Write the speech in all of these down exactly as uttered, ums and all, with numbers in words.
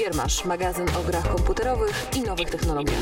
Giermasz, magazyn o grach komputerowych i nowych technologiach.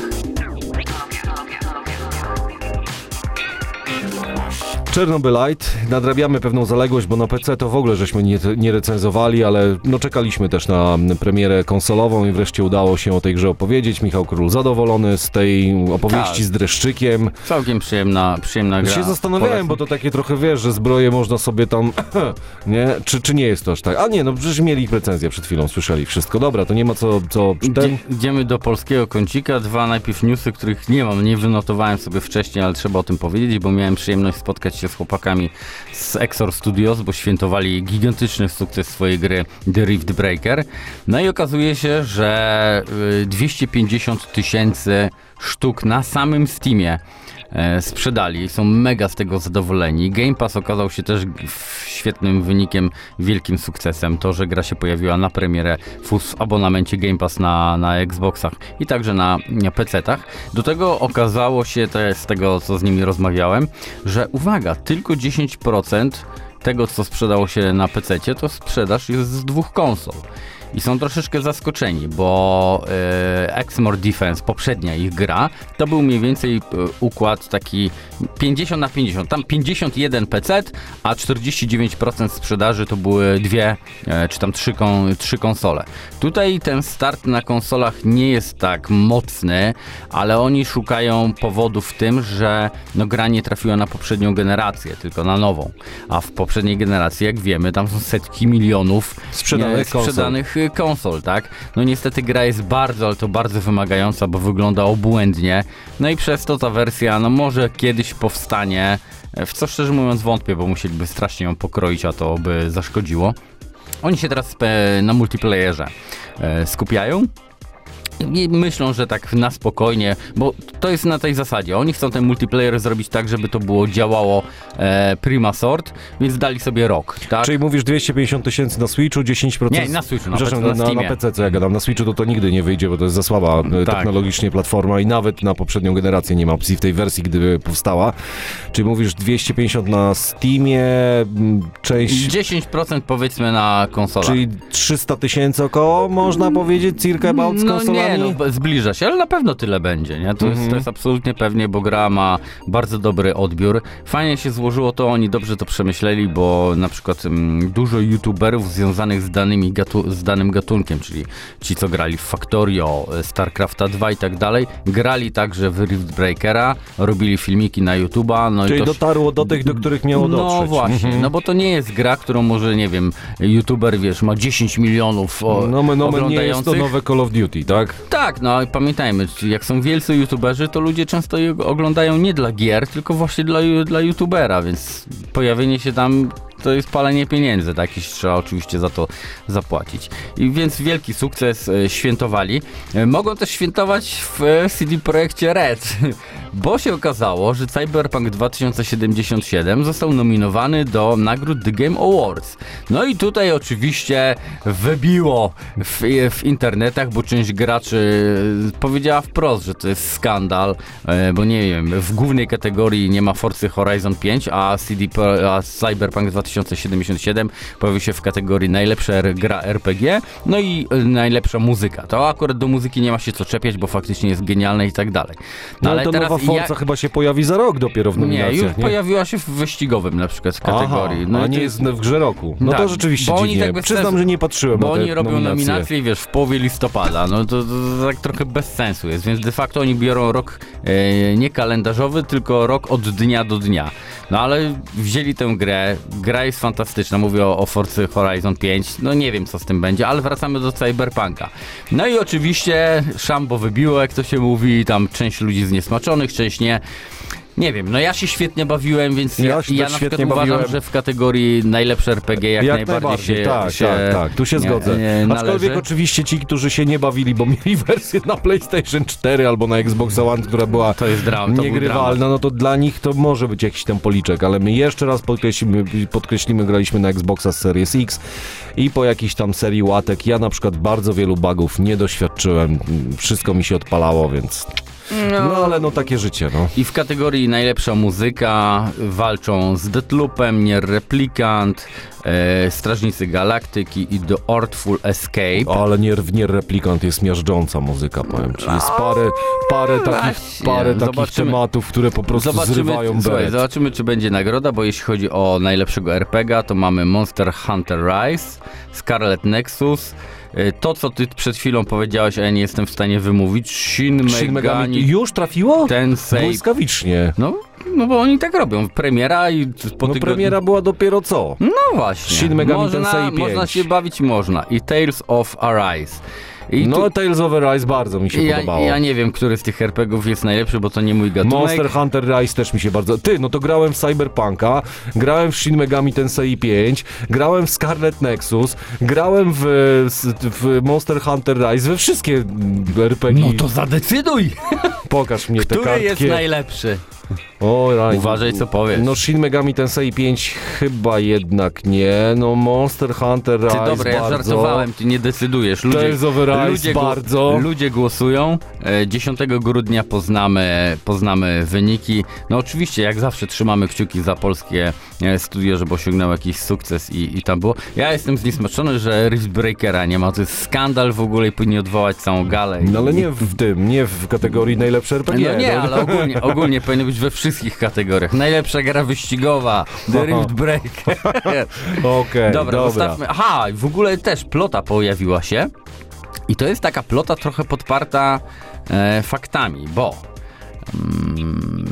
Chernobylite. Nadrabiamy pewną zaległość, bo na P C to w ogóle żeśmy nie, nie recenzowali, ale no czekaliśmy też na premierę konsolową i wreszcie udało się o tej grze opowiedzieć. Michał Król zadowolony z tej opowieści tak. z dreszczykiem. Całkiem przyjemna, przyjemna gra. Ja się zastanawiałem, Polecam. bo to takie trochę, wiesz, że zbroje można sobie tam, nie? Czy, czy nie jest to aż tak? A nie, no przecież mieli ich recenzję przed chwilą, słyszeli wszystko. Dobra, to nie ma co, co ten... Idziemy do polskiego kącika. Dwa najpierw newsy, których nie mam, nie wynotowałem sobie wcześniej, ale trzeba o tym powiedzieć, bo miałem przyjemność spotkać się z chłopakami z Exor Studios, bo świętowali gigantyczny sukces swojej gry The Rift Breaker. No i okazuje się, że dwieście pięćdziesiąt tysięcy sztuk na samym Steamie sprzedali. Są mega z tego zadowoleni. Game Pass okazał się też świetnym wynikiem, wielkim sukcesem. To, że gra się pojawiła na premierę w abonamencie Game Pass na, na Xboxach i także na, na pecetach. Do tego okazało się, to jest z tego, co z nimi rozmawiałem, że uwaga, tylko dziesięć procent tego, co sprzedało się na pececie, to sprzedaż jest z dwóch konsol. I są troszeczkę zaskoczeni, bo e, Exmor Defense, poprzednia ich gra, to był mniej więcej e, układ taki pięćdziesiąt na pięćdziesiąt. Tam pięćdziesiąt jeden pecet, a czterdzieści dziewięć procent sprzedaży to były dwie, e, czy tam trzy, kon, trzy konsole. Tutaj ten start na konsolach nie jest tak mocny, ale oni szukają powodu w tym, że no, gra nie trafiła na poprzednią generację, tylko na nową. A w poprzedniej generacji, jak wiemy, tam są setki milionów sprzedanych, e, sprzedanych konsol, tak? No niestety gra jest bardzo, ale to bardzo wymagająca, bo wygląda obłędnie. No i przez to ta wersja, no może kiedyś powstanie, w co szczerze mówiąc wątpię, bo musieliby strasznie ją pokroić, a to by zaszkodziło. Oni się teraz na multiplayerze skupiają. I myślą, że tak na spokojnie, bo to jest na tej zasadzie. Oni chcą ten multiplayer zrobić tak, żeby to było działało e, prima sort, więc dali sobie rok, tak? Czyli mówisz dwieście pięćdziesiąt tysięcy na Switchu, dziesięć procent... Nie, na Switchu, na, Przepraszam, na, na, na, na P C, co ja gadam. Na Switchu to to nigdy nie wyjdzie, bo to jest za słaba tak. technologicznie platforma i nawet na poprzednią generację nie ma opcji w tej wersji, gdyby powstała. Czyli mówisz dwieście pięćdziesiąt na Steamie, część... dziesięć procent powiedzmy na konsolach. Czyli trzysta tysięcy około, można powiedzieć, circa about z konsolami? No nie, no zbliża się, ale na pewno tyle będzie, nie? To, mm-hmm. jest, to jest absolutnie pewnie, bo gra ma bardzo dobry odbiór. Fajnie się złożyło to, oni dobrze to przemyśleli, bo na przykład m, dużo youtuberów związanych z, danymi gatu- z danym gatunkiem, czyli ci, co grali w Factorio, StarCrafta dwa i tak dalej, grali także w Rift Breakera, robili filmiki na YouTube'a. No czyli i to dotarło do tych, do których miało dotrzeć. No właśnie, mm-hmm. no bo to nie jest gra, którą może, nie wiem, youtuber, wiesz, ma dziesięć milionów o, no, no, oglądających. Nie jest to nowe Call of Duty, tak? Tak, no i pamiętajmy, jak są wielcy youtuberzy, to ludzie często je oglądają nie dla gier, tylko właśnie dla, dla youtubera, więc pojawienie się tam to jest palenie pieniędzy, tak? I trzeba oczywiście za to zapłacić. I więc wielki sukces e, świętowali. E, mogą też świętować w e, C D Projekcie Red, bo się okazało, że Cyberpunk dwa tysiące siedemdziesiąt siedem został nominowany do nagród The Game Awards. No i tutaj oczywiście wybiło w, w internetach, bo część graczy powiedziała wprost, że to jest skandal, e, bo nie wiem, w głównej kategorii nie ma Forcy Horizon pięć, a, C D, a Cyberpunk dwa tysiące siedemdziesiąt siedem pojawił się w kategorii najlepsza gra R P G, no i y, najlepsza muzyka. To akurat do muzyki nie ma się co czepiać, bo faktycznie jest genialna i tak dalej. No, no ale ale to teraz nowa Forza ja... chyba się pojawi za rok dopiero w nominacjach, nie? Już nie? pojawiła się w wyścigowym na przykład kategorii. Aha, no a nie jest w grze roku. No tak, to rzeczywiście bo dziwnie. Oni tak Przyznam, sensu, że nie patrzyłem bo na te oni robią nominacje. nominacje, wiesz, w połowie listopada. No to, to, to tak trochę bez sensu jest, więc de facto oni biorą rok e, nie kalendarzowy, tylko rok od dnia do dnia. No ale wzięli tę grę, gra jest fantastyczna, mówię o, o Forcy Horizon pięć, no nie wiem co z tym będzie, ale wracamy do Cyberpunka. No i oczywiście szambo wybiło, jak to się mówi, tam część ludzi zniesmaczonych, część nie. Nie wiem, no ja się świetnie bawiłem, więc ja, ja, ja na przykład uważam, bawiłem. że w kategorii najlepsze R P G jak, jak najbardziej, najbardziej się, tak, się tak, tak, tu się nie, zgodzę. Nie Aczkolwiek oczywiście ci, którzy się nie bawili, bo mieli wersję na PlayStation cztery albo na Xbox One, która była to jest dram, to niegrywalna, no to dla nich to może być jakiś tam policzek, ale my jeszcze raz podkreślimy, podkreślimy graliśmy na Xboxa Series X i po jakiejś tam serii łatek ja na przykład bardzo wielu bugów nie doświadczyłem, wszystko mi się odpalało, więc... No ale no takie życie, no. I w kategorii najlepsza muzyka walczą z Deathloopem, Nier Replicant, e, Strażnicy Galaktyki i The Artful Escape. O, ale nie, nie Replikant jest miażdżąca muzyka, powiem ci. Jest parę, parę takich, właśnie. parę takich Zobaczymy. tematów, które po prostu zrywają słuchaj, beret. zobaczymy, czy będzie nagroda, bo jeśli chodzi o najlepszego er pe gie a, to mamy Monster Hunter Rise, Scarlet Nexus, e, to co ty przed chwilą powiedziałeś, a ja nie jestem w stanie wymówić, Shin Shin Megami Megami już trafiło? Tensei. Błyskawicznie. No, no bo oni tak robią. Premiera i po No tygodniu... premiera była dopiero co? No właśnie. Shin Megami można, Tensei pięć. Można się bawić, można. I Tales of Arise. I No tu... Tales of Arise bardzo mi się ja, podobało. ja nie wiem, który z tych er pe gie ów jest najlepszy, bo to nie mój gatunek. Monster Hunter Rise też mi się bardzo... Ty, no to grałem w Cyberpunka, grałem w Shin Megami Tensei pięć, grałem w Scarlet Nexus, grałem w, w Monster Hunter Rise, we wszystkie er pe gie. No to zadecyduj, Pokaż mnie te który kartki. jest najlepszy. O, raj. Uważaj, co powiesz. No Shin Megami Tensei pięć chyba jednak nie. No Monster Hunter Rise Ty dobra, ja bardzo. żartowałem, ty nie decydujesz. Ludzie, Tales of Arise ludzie, bardzo. ludzie głosują. E, dziesiątego grudnia poznamy, poznamy wyniki. No oczywiście, jak zawsze trzymamy kciuki za polskie e, studio, żeby osiągnęło jakiś sukces i, i tam było. Ja jestem zniesmaczony, że Rift Breakera nie ma. To jest skandal w ogóle i powinni odwołać całą galę. No ale nie w tym, nie w kategorii najlepsze er pe gie. No nie, ale ogólnie, ogólnie powinno być we wszystkich kategoriach. Najlepsza gra wyścigowa, The Rift Breaker. Okej, Dobra, dobra. zostawmy. Aha, w ogóle też plota pojawiła się. I to jest taka plota trochę podparta e, faktami, bo mm,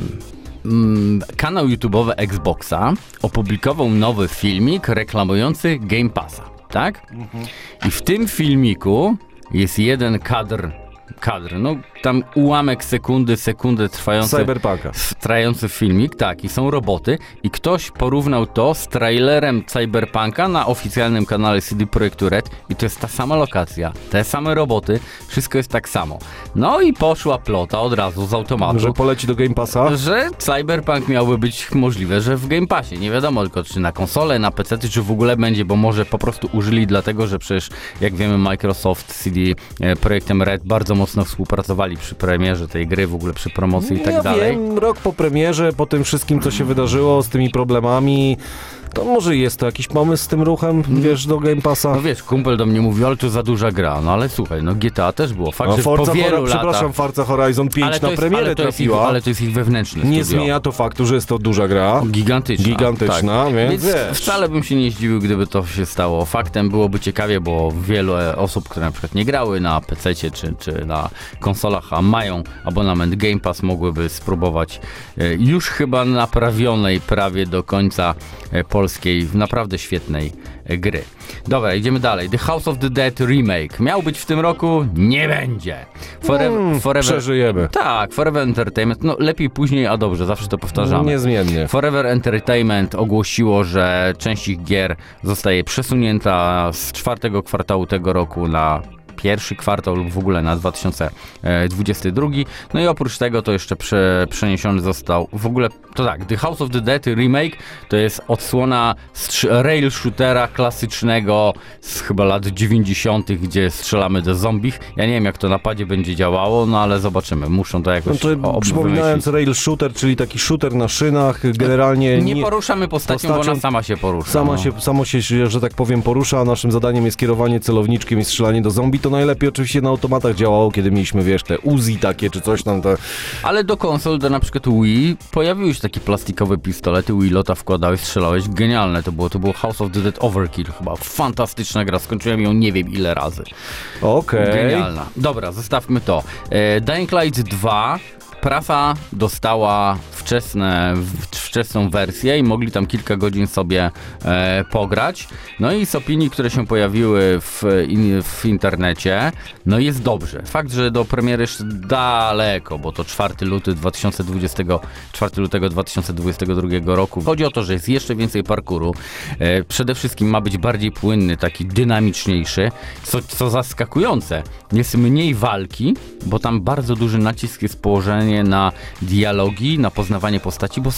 mm, kanał YouTube'owy Xboxa opublikował nowy filmik reklamujący Game Passa, tak? Mhm. I w tym filmiku jest jeden kadr, kadr, no tam ułamek sekundy, sekundę trwający, Cyberpunka. trwający filmik, tak, i są roboty i ktoś porównał to z trailerem Cyberpunka na oficjalnym kanale C D Projektu Red i to jest ta sama lokacja, te same roboty, wszystko jest tak samo. No i poszła plota od razu z automatu, Że poleci do Game Passa? że Cyberpunk miałby być możliwe, że w Game Passie. Nie wiadomo tylko, czy na konsolę, na pecety, czy w ogóle będzie, bo może po prostu użyli dlatego, że przecież, jak wiemy, Microsoft z C D Projektem Red bardzo mocno współpracowali przy premierze tej gry, w ogóle przy promocji i tak ja dalej. wiem, rok po premierze, po tym wszystkim, co się wydarzyło, z tymi problemami, to może jest to jakiś pomysł z tym ruchem, wiesz, do Game Passa? No wiesz, kumpel do mnie mówił, ale to za duża gra. No ale słuchaj, no G T A też było. Fakt, A że Forza, po wielu Hora- przepraszam, latach... Forza Horizon pięć Ale to na jest, premierę ale to jest ich, trafiła. ale to jest ich wewnętrzne Nie studio. zmienia to faktu, że jest to duża gra. Gigantyczna. Gigantyczna, tak. więc wiesz. wcale bym się nie zdziwił, gdyby to się stało faktem. Byłoby ciekawie, bo wielu osób, które na przykład nie grały na pececie czy, czy na konsolach, a mają abonament Game Pass, mogłyby spróbować e, już chyba naprawionej prawie do końca e, polskiej, naprawdę świetnej e, gry. Dobra, idziemy dalej. The House of the Dead Remake. Miał być w tym roku? Nie będzie. Forever, Hmm, forever... Przeżyjemy. Tak, Forever Entertainment. No lepiej później, a dobrze, zawsze to powtarzamy. Niezmiennie. Forever Entertainment ogłosiło, że część ich gier zostaje przesunięta z czwartego kwartału tego roku na pierwszy kwartał lub w ogóle na dwa tysiące dwudziesty drugi. No i oprócz tego to jeszcze prze, przeniesiony został w ogóle, to tak, The House of the Dead Remake to jest odsłona str- rail shootera klasycznego z chyba lat dziewięćdziesiątych, gdzie strzelamy do zombich. Ja nie wiem, jak to na padzie będzie działało, no ale zobaczymy. Muszą to No jakoś to ob- przypominając wymyślić. rail shooter, czyli taki shooter na szynach, generalnie Nie, nie, poruszamy postacią, bo postacią- ona sama się porusza. sama no. się, samo się, że tak powiem, porusza, a naszym zadaniem jest kierowanie celowniczkiem i strzelanie do zombie. To najlepiej oczywiście na automatach działało, kiedy mieliśmy, wiesz, te Uzi takie, czy coś tam. Te... Ale do konsol, do na przykład Wii, pojawiły się takie plastikowe pistolety, Wii Lota wkładałeś, strzelałeś, genialne to było, to było House of the Dead Overkill chyba, fantastyczna gra, skończyłem ją nie wiem ile razy. Okej. Genialna. Dobra, zostawmy to. E, Dying Light dwa, prasa dostała wczesne, w- wczesną wersję i mogli tam kilka godzin sobie e, pograć. No i z opinii, które się pojawiły w, in, w internecie, no jest dobrze. Fakt, że do premiery jeszcze daleko, bo to czwartego lutego dwa tysiące dwudziestego, czwartego lutego dwa tysiące dwudziestego drugiego roku. Chodzi o to, że jest jeszcze więcej parkouru. E, przede wszystkim ma być bardziej płynny, taki dynamiczniejszy. Co, co zaskakujące, jest mniej walki, bo tam bardzo duży nacisk jest położenie na dialogi, na poznawanie postaci, bo są ludzie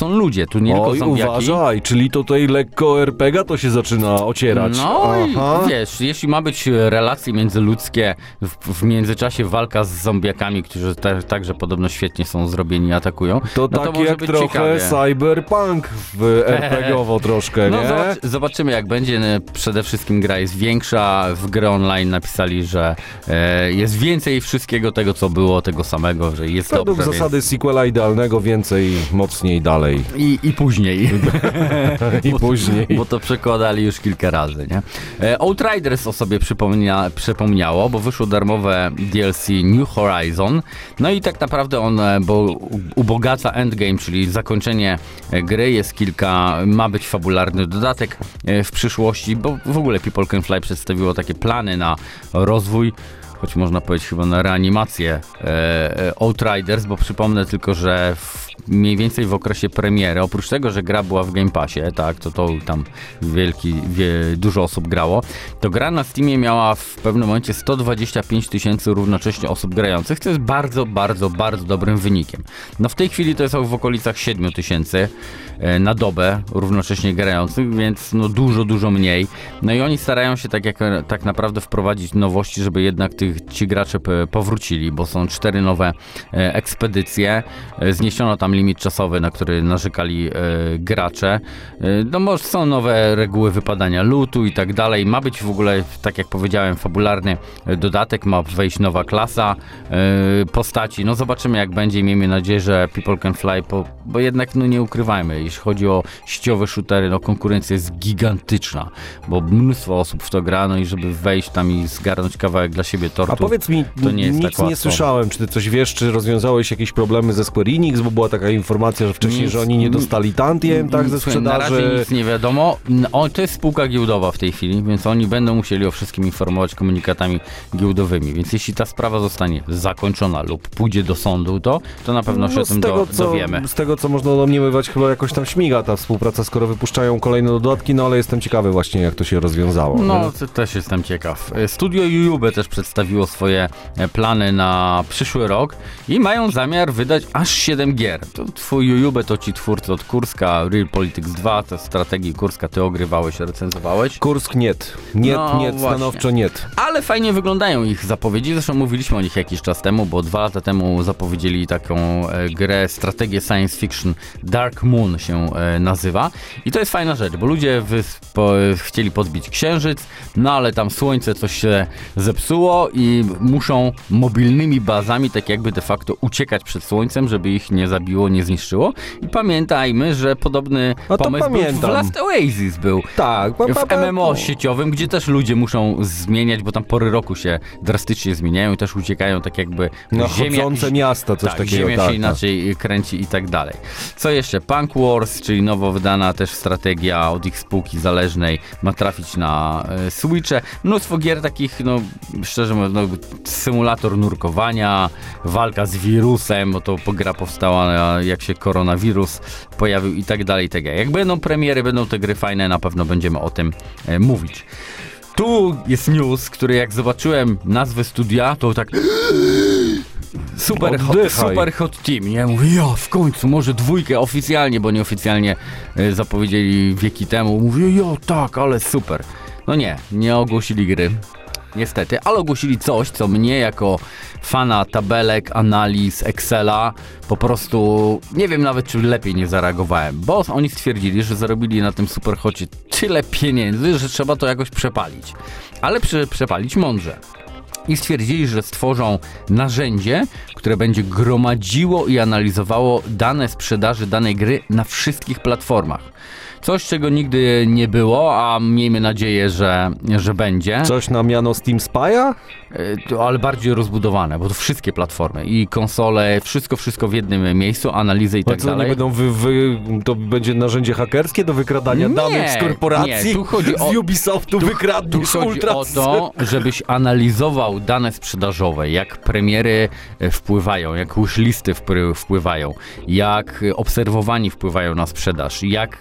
idzie. Tu nie tylko Oj, zombiaki. uważaj, czyli tutaj lekko er pe gie to się zaczyna ocierać. No Aha. i wiesz, jeśli ma być relacje międzyludzkie, w, w międzyczasie walka z zombiakami, którzy te, także podobno świetnie są zrobieni i atakują, To no tak to może jak być trochę ciekawie. cyberpunk w er pe gie owo troszkę, No nie? zobacz, zobaczymy jak będzie. Przede wszystkim gra jest większa. W grę online napisali, że e, jest więcej wszystkiego tego, co było, tego samego, że jest Według dobrze. zasady sequela idealnego więcej, mocniej, dalej. Więc... I, I później. I później. Bo to przekładali już kilka razy, nie? E, Outriders o sobie przypomnia, przypomniało, bo wyszło darmowe D L C New Horizon. No i tak naprawdę on e, bo ubogaca endgame, czyli zakończenie e, gry. Jest kilka, ma być fabularny dodatek e, w przyszłości, bo w ogóle People Can Fly przedstawiło takie plany na rozwój, choć można powiedzieć chyba na reanimację e, e, Outriders, bo przypomnę tylko, że w, mniej więcej w okresie premiery, oprócz tego, że gra była w Game Passie, tak, to to tam wielki, wie, dużo osób grało, to gra na Steamie miała w pewnym momencie sto dwadzieścia pięć tysięcy równocześnie osób grających, co jest bardzo, bardzo, bardzo dobrym wynikiem. No w tej chwili to jest w okolicach siedmiu tysięcy e, na dobę równocześnie grających, więc no dużo, dużo mniej. No i oni starają się tak, jak, tak naprawdę wprowadzić nowości, żeby jednak tych, ci gracze p- powrócili, bo są cztery nowe e, ekspedycje. E, zniesiono tam limit czasowy, na który narzekali e, gracze. E, no może są nowe reguły wypadania lootu i tak dalej. Ma być w ogóle, tak jak powiedziałem, fabularny dodatek, ma wejść nowa klasa e, postaci. No zobaczymy jak będzie. Miejmy nadzieję, że People Can Fly, po, bo jednak no nie ukrywajmy, jeśli chodzi o sieciowe shootery, no konkurencja jest gigantyczna, bo mnóstwo osób w to gra, no i żeby wejść tam i zgarnąć kawałek dla siebie tortu. A powiedz mi, to nie jest nic tak łatwo. nie słyszałem, czy ty coś wiesz, czy rozwiązałeś jakieś problemy ze Square Enix, bo była taka informacja, że wcześniej, Nic, że oni nie dostali tantiem, tak, ze Słuchaj, na sprzedaży. razie nic nie wiadomo. O, to jest spółka giełdowa w tej chwili, więc oni będą musieli o wszystkim informować komunikatami giełdowymi, więc jeśli ta sprawa zostanie zakończona lub pójdzie do sądu, to, to na pewno się No, o tym z tego, do, co, dowiemy. z tego, co można domniemywać, chyba jakoś tam śmiga ta współpraca, skoro wypuszczają kolejne dodatki, no ale jestem ciekawy właśnie, jak to się rozwiązało. No, nie? to też jestem ciekaw. Studio Jujube też przedstawiło swoje plany na przyszły rok i mają zamiar wydać aż siedem gier. To twój Jujube to ci twórcy od Kurska, Real Politics dwa, te strategii Kurska ty ogrywałeś, recenzowałeś. Kursk niet. Nie, No, nie, właśnie. stanowczo niet. Ale fajnie wyglądają ich zapowiedzi, zresztą mówiliśmy o nich jakiś czas temu, bo dwa lata temu zapowiedzieli taką e, grę, strategię science fiction, Dark Moon się e, nazywa i to jest fajna rzecz, bo ludzie wy, po, chcieli podbić księżyc, no ale tam słońce coś się zepsuło i muszą mobilnymi bazami tak jakby de facto uciekać przed słońcem, żeby ich nie zabiło, nie zniszczyło i pamiętajmy, że podobny No to pomysł pamiętam. był w Last Oasis był. Tak. pa, pa, W pa, M M O no. sieciowym, gdzie też ludzie muszą zmieniać, bo tam pory roku się drastycznie zmieniają i też uciekają tak jakby No, ziemia, chodzące miasta, coś tak, takiego. ziemia tak, się tak. inaczej kręci i tak dalej. Co jeszcze? Punk Wars, czyli nowo wydana też strategia od ich spółki zależnej, ma trafić na e, Switche. Mnóstwo gier takich, no szczerze mówiąc, no, symulator nurkowania, walka z wirusem, bo to gra powstała jak się koronawirus pojawił i tak dalej, i tak dalej. Jak będą premiery, będą te gry fajne, na pewno będziemy o tym e, mówić. Tu jest news, który jak zobaczyłem nazwę studia, to tak super hot, Oddychaj. super hot team, nie? Mówię, ja w końcu, może dwójkę oficjalnie, bo nieoficjalnie e, zapowiedzieli wieki temu. Mówię, ja tak, ale super. No nie, nie ogłosili gry. Niestety, ale ogłosili coś, co mnie jako fana tabelek, analiz, Excela po prostu, nie wiem nawet czy lepiej nie zareagowałem, bo oni stwierdzili, że zarobili na tym superhocie tyle pieniędzy, że trzeba to jakoś przepalić. Ale prze, przepalić mądrze. I stwierdzili, że stworzą narzędzie, które będzie gromadziło i analizowało dane sprzedaży danej gry na wszystkich platformach. Coś, czego nigdy nie było, a miejmy nadzieję, że, że będzie. Coś na miano Steam Spy'a? E, to, ale bardziej rozbudowane, bo to wszystkie platformy i konsole, wszystko, wszystko w jednym miejscu, analizy i No tak co, dalej. nie będą wy, wy, to będzie narzędzie hakerskie do wykradania Nie, danych z korporacji? nie, tu chodzi o- z Ubisoftu Tu wykradniesz chodzi ultra. o to, żebyś analizował dane sprzedażowe, jak premiery e, wpływają, jak wishlisty wpry- wpływają, jak e, obserwowani wpływają na sprzedaż, jak twoje akcje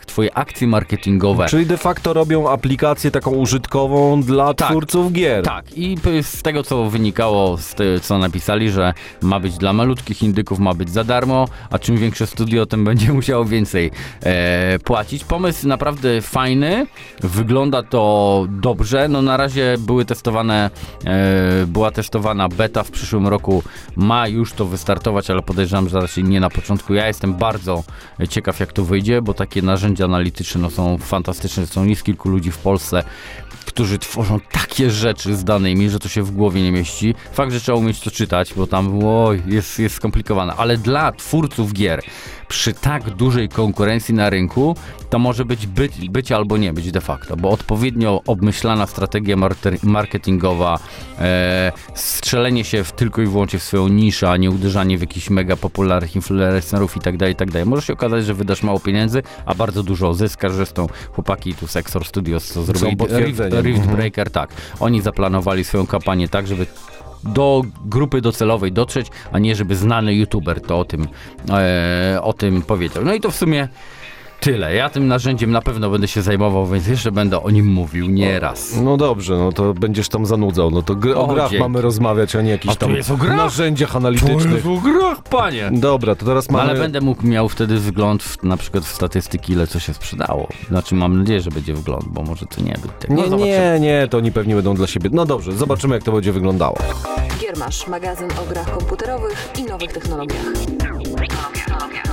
akcje marketingowe. Czyli de facto robią aplikację taką użytkową dla Tak. twórców gier. Tak, i p- z tego, co wynikało, z tego, co napisali, że ma być dla malutkich indyków, ma być za darmo, a czym większe studio, tym będzie musiało więcej e, płacić. Pomysł naprawdę fajny, wygląda to dobrze. No na razie były testowane, e, była testowana beta, w przyszłym roku ma już to wystartować, ale podejrzewam, że raczej nie na początku. Ja jestem bardzo ciekaw, jak to wyjdzie, bo takie narzędzia analityczne no, są fantastyczne. Są jest kilku ludzi w Polsce, którzy tworzą takie rzeczy z danymi, że to się w głowie nie mieści. Fakt, że trzeba umieć to czytać, bo tam oj, jest, jest skomplikowane, ale dla twórców gier przy tak dużej konkurencji na rynku to może być być, być albo nie być de facto, bo odpowiednio obmyślana strategia marter- marketingowa, e, strzelenie się w tylko i wyłącznie w swoją niszę, a nie uderzanie w jakichś mega popularnych influencerów i tak dalej, i tak dalej. Może się okazać, że wydasz mało pieniędzy, a bardzo dużo zyskasz. Zresztą chłopaki tu z Exor Studios, co zrobili Rift, potwierdzeniem. Rift Breaker, tak. Oni zaplanowali swoją kampanię tak, żeby do grupy docelowej dotrzeć, a nie żeby znany youtuber to o tym, e, o tym powiedział. No i to w sumie tyle. Ja tym narzędziem na pewno będę się zajmował, więc jeszcze będę o nim mówił nie raz. No dobrze, no to będziesz tam zanudzał. No to gr- o, O, grach dzięki. mamy rozmawiać, a nie A jakichś tu tam jest o grach? narzędziach analitycznych. w grach, panie! Dobra, to teraz No, mamy... ale będę mógł miał wtedy wgląd w, na przykład w statystyki, ile co się sprzedało. Znaczy mam nadzieję, że będzie wgląd, bo może to nie być tak. No, Nie, zobaczymy. nie, nie, to oni pewnie będą dla siebie. No dobrze, zobaczymy, jak to będzie wyglądało. Giermasz, magazyn o grach komputerowych i nowych technologiach.